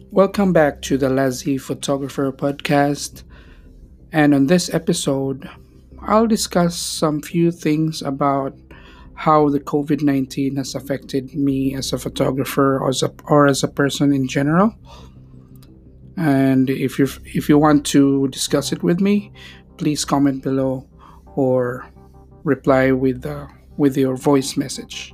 Welcome back to the Lazy Photographer podcast. And on this episode, I'll discuss some few things about how the COVID 19 has affected me as a photographer or as a person in general. And if you want to discuss it with me, please comment below or reply with your voice message.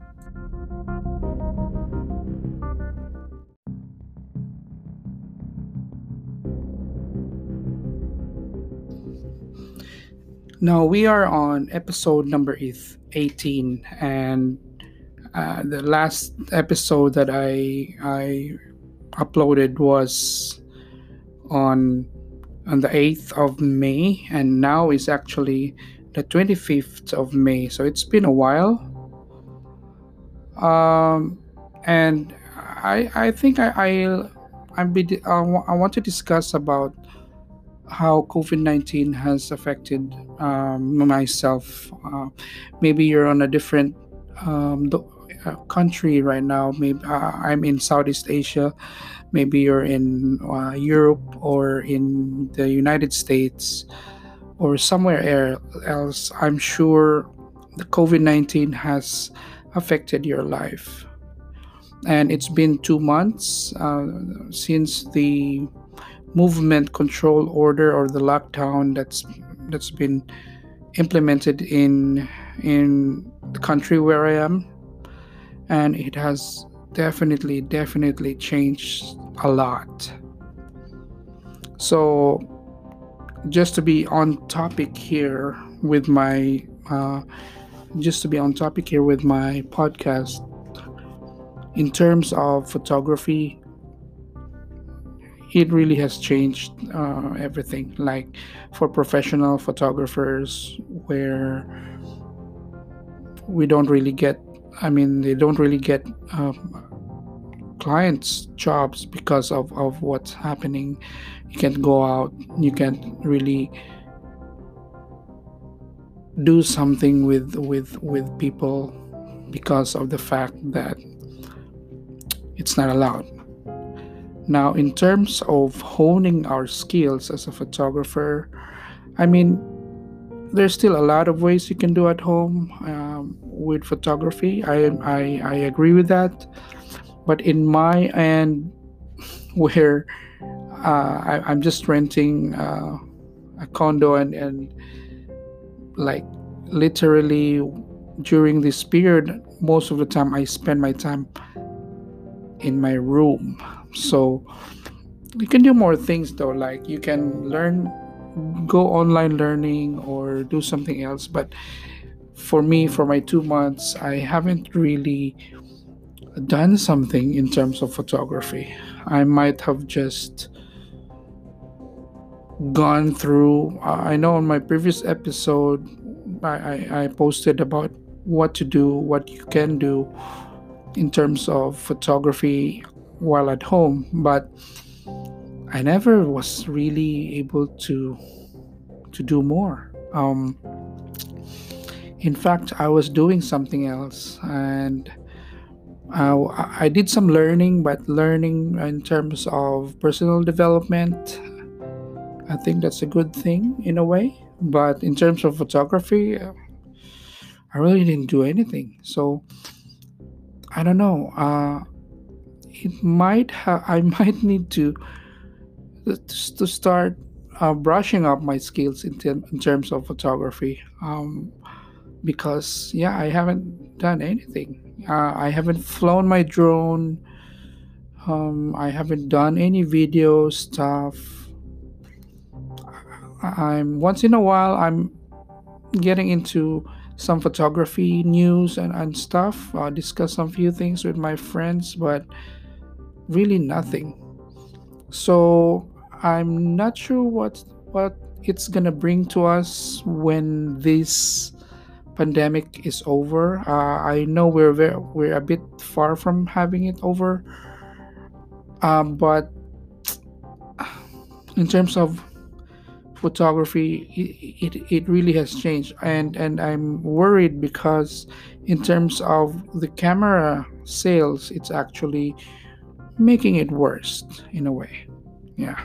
Now we are on episode number 18, and the last episode that I uploaded was on on the 8th of May, and now is actually the 25th of May. So it's been a while. Um, and I think I want to discuss about how COVID 19 has affected myself. Maybe you're on a different country right now. Maybe I'm in Southeast Asia. Maybe you're in Europe or in the United States or somewhere else. I'm sure the COVID 19 has affected your life. And it's been 2 months since the movement control order or the lockdown that's been implemented in the country where I am, and it has definitely changed a lot. So just to be on topic here with my podcast, in terms of photography, it really has changed everything. Like for professional photographers, where we don't really get, they don't really get clients jobs because of what's happening. You can't go out, you can't really do something with people because of the fact that it's not allowed. Now, in terms of honing our skills as a photographer, I mean, there's still a lot of ways you can do at home with photography. I agree with that. But in my end, where I'm just renting a condo, and like literally during this period, most of the time I spend my time in my room. So you can do more things though, like you can go online learning or do something else. But for me, for my 2 months, I haven't really done something in terms of photography. I might have just gone through. I know on my previous episode, I posted about what to do, what you can do in terms of photography while at home, but I never was really able to do more. In fact, I was doing something else, and I did some learning, but learning in terms of personal development, I think that's a good thing in a way. But in terms of photography, I really didn't do anything. So I don't know. I might need to start brushing up my skills in terms of photography. Because yeah, I haven't done anything. I haven't flown my drone. I haven't done any video stuff. I'm once in a while I'm getting into some photography news and stuff. Discuss some few things with my friends, but really nothing. So I'm not sure what it's gonna bring to us when this pandemic is over. I know we're a bit far from having it over, but in terms of photography, it really has changed, and I'm worried because in terms of the camera sales, it's actually making it worse in a way. Yeah.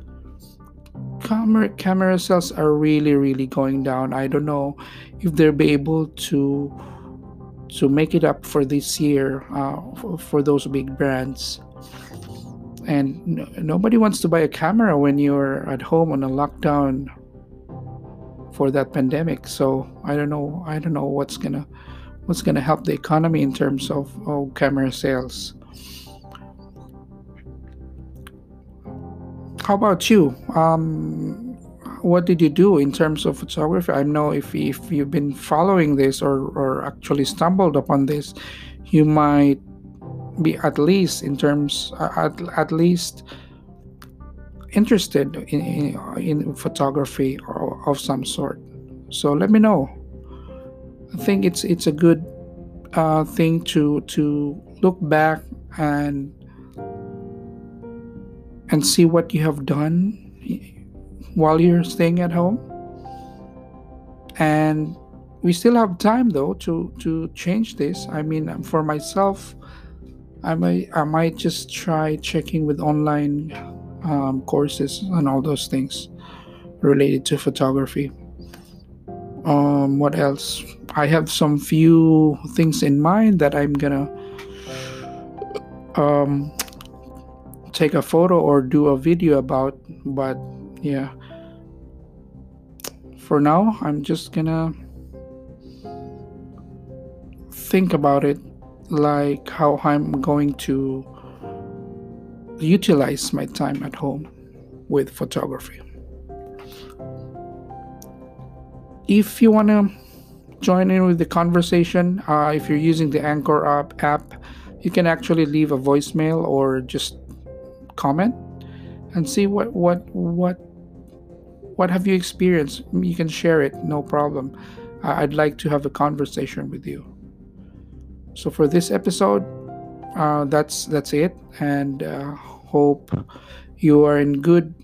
Camera sales are really really going down. I don't know if they'll be able to make it up for this year, for those big brands. And nobody wants to buy a camera when you're at home on a lockdown for that pandemic. So I don't know what's gonna help the economy in terms of camera sales. How about you? What did you do in terms of photography? I know if you've been following this, or actually stumbled upon this, you might be at least in terms at least interested in photography of some sort. So let me know. I think it's a good thing to look back and see what you have done while you're staying at home. And we still have time though to change this. I mean, for myself, I might just try checking with online courses and all those things related to photography. What else? I have some few things in mind that I'm gonna um, take a photo or do a video about. But yeah, for now, I'm just gonna think about it, like how I'm going to utilize my time at home with photography. If you want to join in with the conversation, if you're using the Anchor app, you can actually leave a voicemail or just comment and see what have you experienced. You can share it, no problem. I'd like to have a conversation with you. So for this episode, that's it, and hope you are in good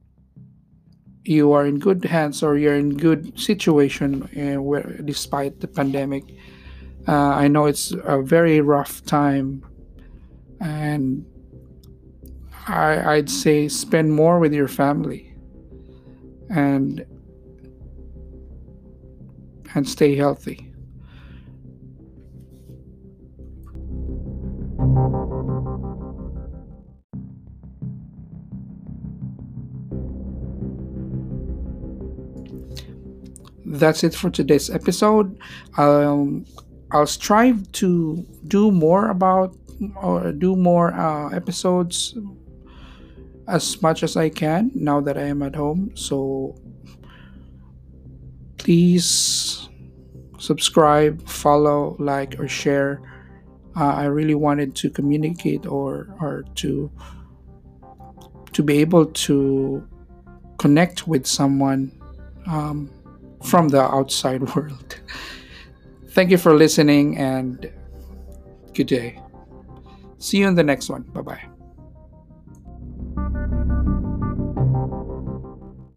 hands, or you're in good situation, where despite the pandemic. I know it's a very rough time, and I'd say spend more with your family, and stay healthy. That's it for today's episode. Um, I'll strive to do more about, or do more episodes as much as I can now that I am at home. So please subscribe, follow, like, or share. I really wanted to communicate, or to be able to connect with someone um, from the outside world. Thank you for listening, and good day. See you in the next one. Bye bye.